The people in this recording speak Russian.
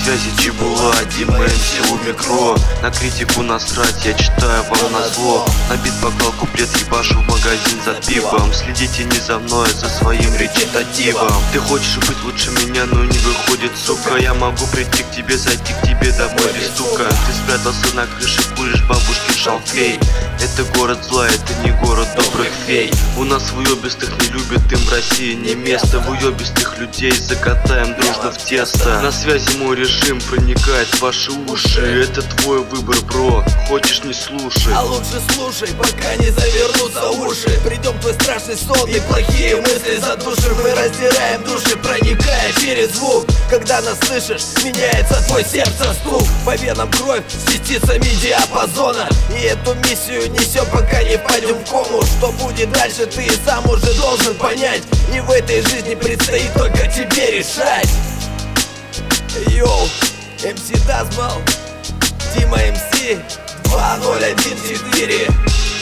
связи Чебула, Дима МС у микро. На критику насрать, я читаю вам назло. Набит бокал, куплет, ебашу в магазин за пивом. Следите не за мной, а за своим речитативом. Ты хочешь быть лучше меня, но не выходит, сука. Я могу прийти к тебе, зайти к тебе домой без стука. Ты спрятался на крыше, куришь бабушкин шалфей. Это город зла, это не город добрых фей. У нас уебистых не любят, им в России не место. В уебистых людей закатаем дружно в тесто. На связи мой режим проникает в ваши уши. Это твой выбор, бро, хочешь не слушай. А лучше слушай, пока не завернутся уши. Придем в твой страшный сон и плохие мысли задушим. Мы раздираем души, проникая через звук. Когда нас слышишь, меняется твой сердце стук. По венам кровь с частицами диапазона. И эту миссию несем, пока не впадем в кому. Что будет дальше, ты и сам уже должен понять. И в этой жизни предстоит только тебе решать. Йоу, МС Дазмал, Дима МС 2014.